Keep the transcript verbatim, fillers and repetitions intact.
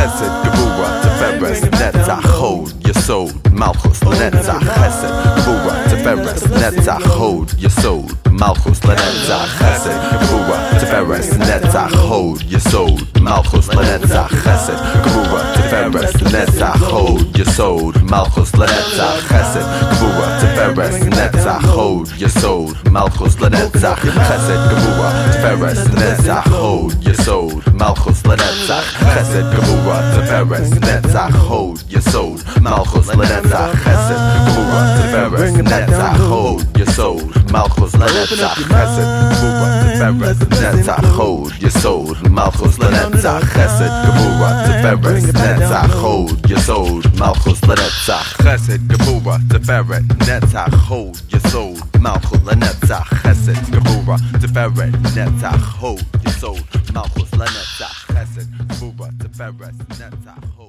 Chesed, Gevura, Tiferes, Netzach, Hod, Yesod, Malchus, Lenetzach, Chesed, Gevura, Tiferes, Netzach, Hod, Yesod, Malchus, Lenetzach, Chesed, Gevura, Tiferes, Netzach, Hod, Yesod, Malchus, Lenetzach, Chesed, Gevura, Tiferes, Netzach, Hod, Yesod, Malchus, Lenetzach, Chesed, Gevura, Tiferes, Netzach, Hod, Yesod, Malchus, Lenetzach, Chesed, Gevura, Tiferes, Netzach, Hod, Yesod, Malchus, Lenetzach, Chesed, Gevura, Tiferes, Netzach, Hod, Yesod, Malchus, Lenetzach, Chesed, Gevura, Tiferes, Netzach, Hod, Yesod, Malchus, Lenetzach, Chesed, Gevura, Tiferes, Netzach, Hod, Yesod, Malchus, Lenetzach, Chesed, Gevura, Tiferes, Netzach, Hod, Yesod, Malchus, Lenetzach, Chesed, Gevura, Tiferes, Netzach, Hod, Yesod, Malchus, Lenetzach, Chesed, Gevura, Tiferes, Netzach, Hod, Yesod, Malchus, Lenetzach, Chesed, Gevura, Tiferes, Netzach, Hod.